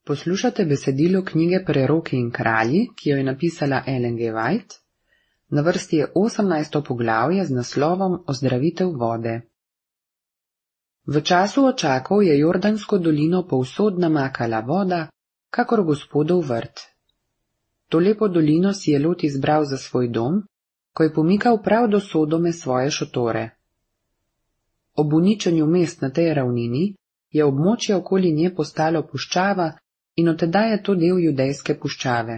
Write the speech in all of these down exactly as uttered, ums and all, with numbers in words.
Poslušate besedilo knjige Preroki in kralji, ki jo je napisala Ellen G. White. Na vrsti je osemnajsto poglavje z naslovom Ozdravitev vode. V času očakov je Jordansko dolino povsod namakala voda, kakor Gospodov vrt. To lepo dolino si je Lot izbral za svoj dom, ko je pomikal prav do Sodome svoje šotore. Ob uničenju mest na tej ravnini je območje okoli nje postalo puščava in od tedaj je to del judejske puščave.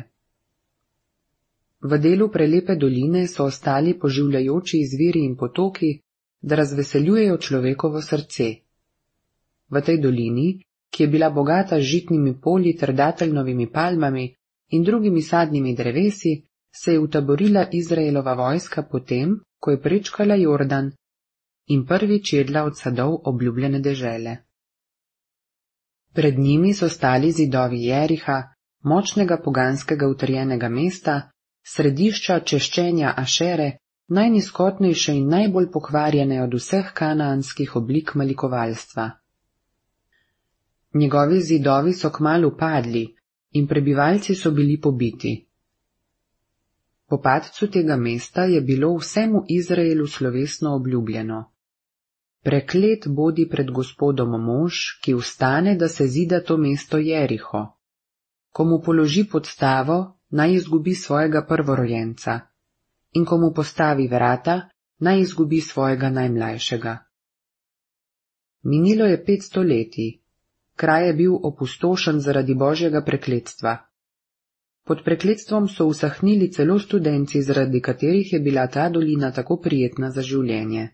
V delu prelepe doline so ostali poživljajoči izviri in potoki, da razveseljujejo človekovo srce. V tej dolini, ki je bila bogata z žitnimi polji ter dateljnovimi palmami in drugimi sadnimi drevesi, se je utaborila Izraelova vojska potem, ko je prečkala Jordan in prvič jedla od sadov obljubljene dežele. Pred njimi so stali zidovi Jeriha, močnega poganskega utrjenega mesta, središča češčenja Ašere, najnizkotnejše in najbolj pokvarjene od vseh kanaanskih oblik malikovalstva. Njegovi zidovi so kmalu padli in prebivalci so bili pobiti. Po padcu tega mesta je bilo vsemu Izraelu slovesno obljubljeno: Preklet bodi pred Gospodom mož, ki vstane, da se zida to mesto Jeriho. Ko mu položi podstavo, naj izgubi svojega prvorojenca, in ko mu postavi vrata, naj izgubi svojega najmlajšega. Minilo je pet stoletij. Kraj je bil opustošen zaradi božjega prekletstva. Pod prekletstvom so usahnili celo studenci, zaradi katerih je bila ta dolina tako prijetna za življenje.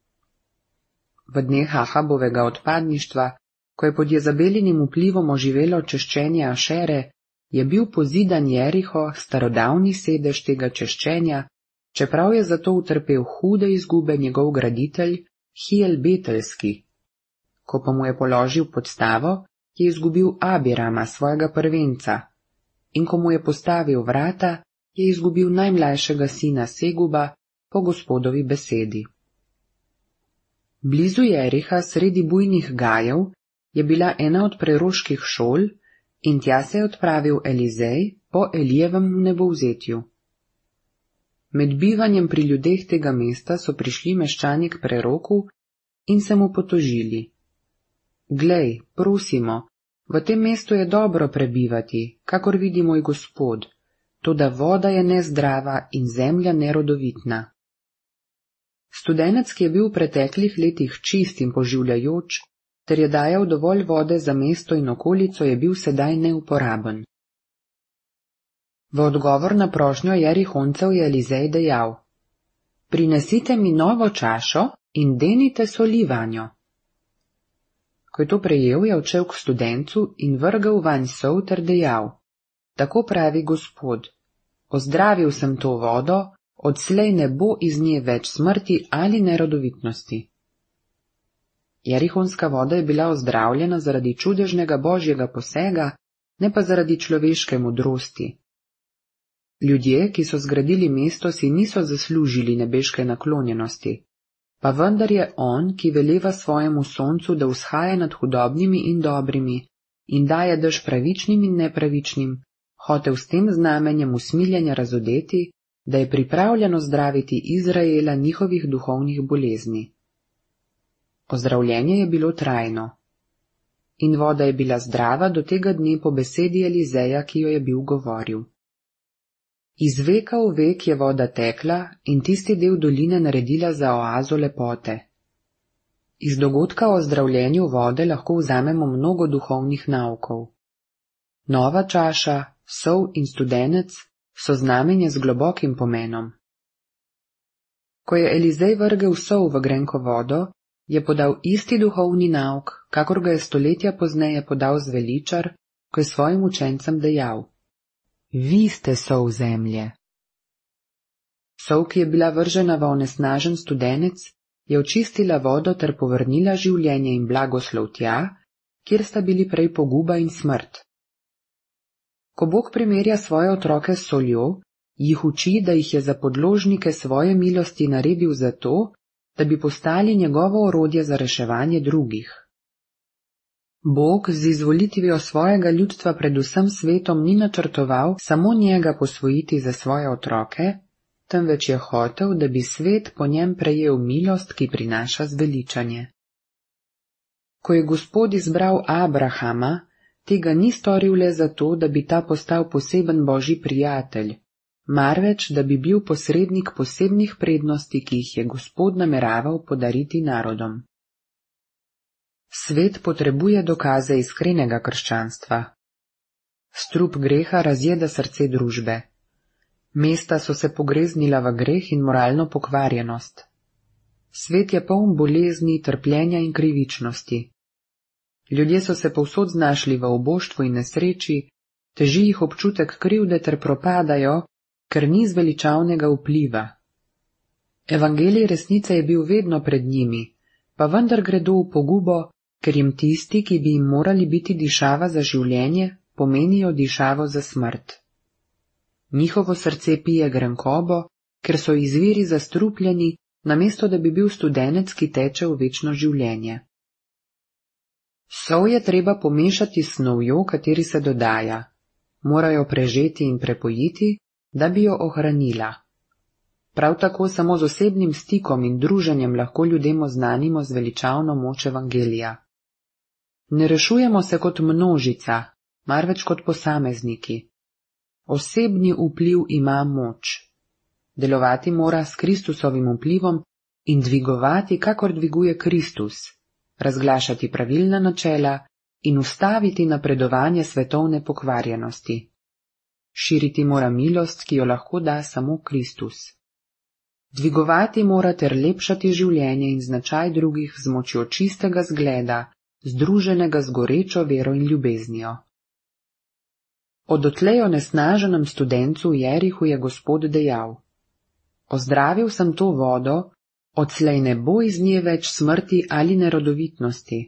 V dneh Ahabovega odpadništva, ko je pod Jezabelinim vplivom oživelo češčenje Ašere, je bil pozidan Jeriho starodavni sedež tega češčenja, čeprav je zato utrpel hude izgube njegov graditelj Hiel Betelski. Ko pa mu je položil podstavo, je izgubil Abirama, svojega prvenca, in ko mu je postavil vrata, je izgubil najmlajšega sina Seguba po Gospodovi besedi. Blizu Jeriha, sredi bujnih gajev, je bila ena od preroških šol in tja se je odpravil Elizej po Elijevem nebovzetju. Med bivanjem pri ljudeh tega mesta so prišli meščani k preroku in se mu potožili: Glej, prosimo, v tem mestu je dobro prebivati, kakor vidi moj gospod, toda voda je nezdrava in zemlja nerodovitna. Studenec, ki je bil v preteklih letih čist in poživljajoč, ter je dajal dovolj vode za mesto in okolico, je bil sedaj neuporaben. V odgovor na prošnjo Jerihoncev je Elizej dejal: Prinesite mi novo čašo in denite soli vanjo. Ko je to prejel, je odšel k studencu in vrgel vanj sol ter dejal: Tako pravi Gospod, ozdravil sem to vodo, odslej ne bo iz nje več smrti ali nerodovitnosti. Jerihonska voda je bila ozdravljena zaradi čudežnega božjega posega, ne pa zaradi človeške modrosti. Ljudje, ki so zgradili mesto, si niso zaslužili nebeške naklonjenosti, pa vendar je on, ki veleva svojemu soncu, da vzhaja nad hudobnimi in dobrimi in daje dež pravičnim in nepravičnim, hotel s tem znamenjem usmiljenja razodeti, da je pripravljeno zdraviti Izraela njihovih duhovnih bolezni. Ozdravljenje je bilo trajno. In voda je bila zdrava do tega dne po besedi Elizeja, ki jo je bil govoril. Iz veka v vek je voda tekla in tisti del doline naredila za oazo lepote. Iz dogodka o zdravljenju vode lahko vzamemo mnogo duhovnih naukov. Nova čaša, sol in studenec so znamenje z globokim pomenom. Ko je Elizej vrgel sol v grenko vodo, je podal isti duhovni nauk, kakor ga je stoletja pozneje podal zveličar, ko je svojim učencem dejal: Vi ste sol zemlje. Sol, ki je bila vržena v onesnažen studenec, je očistila vodo ter povrnila življenje in blagoslov tja, kjer sta bili prej poguba in smrt. Ko Bog primerja svoje otroke s soljo, jih uči, da jih je za podložnike svoje milosti naredil zato, da bi postali njegovo orodje za reševanje drugih. Bog z izvolitvijo svojega ljudstva pred vsem svetom ni načrtoval samo njega posvojiti za svoje otroke, temveč je hotel, da bi svet po njem prejel milost, ki prinaša zveličanje. Ko je Gospod izbral Abrahama, tega ni storil le zato, da bi ta postal poseben božji prijatelj, marveč da bi bil posrednik posebnih prednosti, ki jih je Gospod nameraval podariti narodom. Svet potrebuje dokaze iskrenega krščanstva. Strup greha razjeda srce družbe. Mesta so se pogreznila v greh in moralno pokvarjenost. Svet je poln bolezni, trpljenja in krivičnosti. Ljudje so se povsod znašli v oboštvu in nesreči, teži jih občutek krivde ter propadajo, ker ni zveličavnega vpliva. Evangelij resnice je bil vedno pred njimi, pa vendar gredo v pogubo, ker jim tisti, ki bi jim morali biti dišava za življenje, pomenijo dišavo za smrt. Njihovo srce pije grenkobo, ker so izviri zastrupljeni, namesto da bi bil studenec, ki teče v večno življenje. Sol je treba pomešati s snovjo, kateri se dodaja. Morajo prežeti in prepojiti, da bi jo ohranila. Prav tako samo z osebnim stikom in druženjem lahko ljudem oznanimo zveličavno moč evangelija. Ne rešujemo se kot množica, marveč kot posamezniki. Osebni vpliv ima moč. Delovati mora s Kristusovim vplivom in dvigovati, kakor dviguje Kristus, razglašati pravilna načela in ustaviti napredovanje svetovne pokvarjenosti. Širiti mora milost, ki jo lahko da samo Kristus. Dvigovati mora ter lepšati življenje in značaj drugih z močjo čistega zgleda, združenega z gorečo vero in ljubeznijo. O dotlej onesnaženem studencu v Jerihu je Gospod dejal: Ozdravil sem to vodo, odslej ne bo iz nje več smrti ali nerodovitnosti.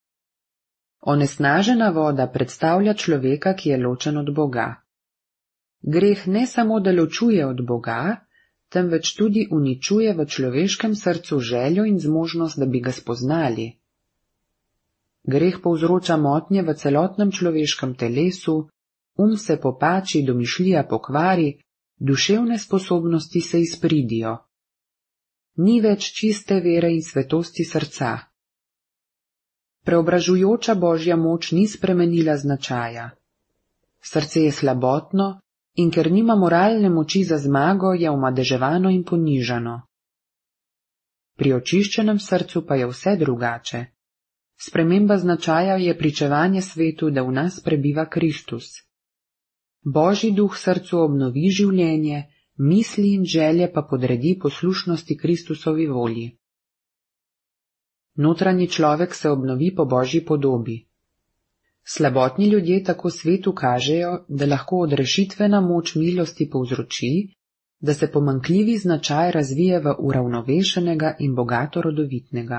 Onesnažena voda predstavlja človeka, ki je ločen od Boga. Greh ne samo da ločuje od Boga, temveč tudi uničuje v človeškem srcu željo in zmožnost, da bi ga spoznali. Greh povzroča motnje v celotnem človeškem telesu, um se popači, domišljija pokvari, duševne sposobnosti se izpridijo. Ni več čiste vere in svetosti srca. Preobražujoča božja moč ni spremenila značaja. Srce je slabotno in ker nima moralne moči za zmago, je omadeževano in ponižano. Pri očiščenem srcu pa je vse drugače. Sprememba značaja je pričevanje svetu, da v nas prebiva Kristus. Božji duh srcu obnovi življenje, misli in želje pa podredi poslušnosti Kristusovi volji. Notranji človek se obnovi po božji podobi. Slabotni ljudje tako svetu kažejo, da lahko odrešitvena moč milosti povzroči, da se pomanjkljivi značaj razvije v uravnovešenega in bogato rodovitnega.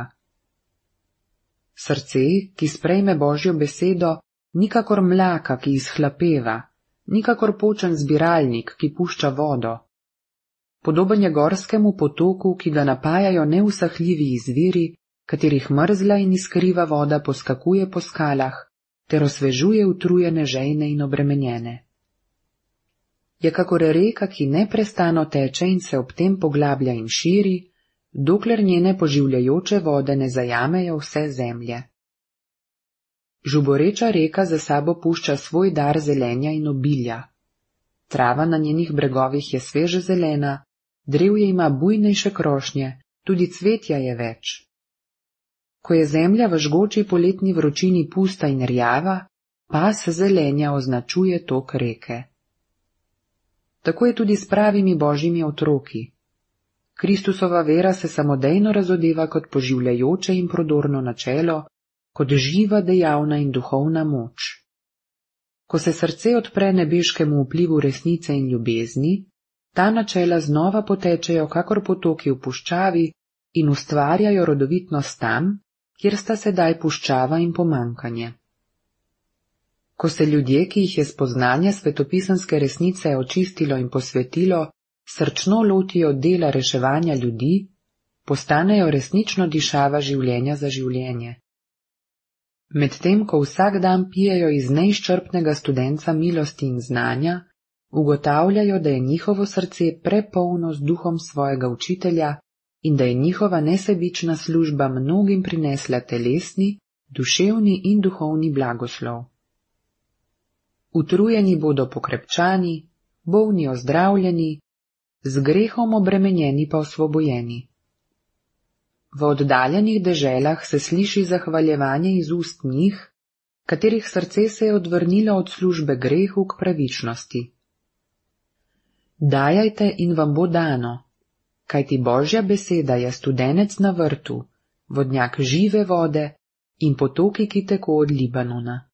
Srce, ki sprejme božjo besedo, nikakor mlaka, ki izhlapeva, nikakor počen zbiralnik, ki pušča vodo. Podoben je gorskemu potoku, ki ga napajajo neusahljivi izviri, katerih mrzla in iskriva voda poskakuje po skalah, ter osvežuje utrujene žejne in obremenjene. Je kakor reka, ki neprestano teče in se ob tem poglablja in širi, dokler njene poživljajoče vode ne zajamejo vse zemlje. Žuboreča reka za sabo pušča svoj dar zelenja in obilja. Trava na njenih bregovih je sveže zelena, drevje ima bujnejše krošnje, tudi cvetja je več. Ko je zemlja v žgoči poletni vročini pusta in rjava, pas zelenja označuje tok reke. Tako je tudi s pravimi božjimi otroki. Kristusova vera se samodejno razodeva kot poživljajoče in prodorno načelo, kot živa, dejavna in duhovna moč. Ko se srce odpre nebeškemu vplivu resnice in ljubezni, ta načela znova potečejo kakor potoki v puščavi in ustvarjajo rodovitnost tam, kjer sta sedaj puščava in pomankanje. Ko se ljudje, ki jih je spoznanje svetopisanske resnice očistilo in posvetilo, srčno lotijo dela reševanja ljudi, postanejo resnično dišava življenja za življenje. Medtem ko vsak dan pijejo iz neizčrpnega studenca milosti in znanja, ugotavljajo, da je njihovo srce prepolno z duhom svojega učitelja in da je njihova nesebična služba mnogim prinesla telesni, duševni in duhovni blagoslov. Utrujeni bodo pokrepčani, bolni ozdravljeni, z grehom obremenjeni pa osvobojeni. V oddaljenih deželah se sliši zahvaljevanje iz ust njih, katerih srce se je odvrnilo od službe grehu k pravičnosti. Dajajte in vam bo dano, kajti Božja beseda je studenec na vrtu, vodnjak žive vode in potoki, ki teko od Libanona.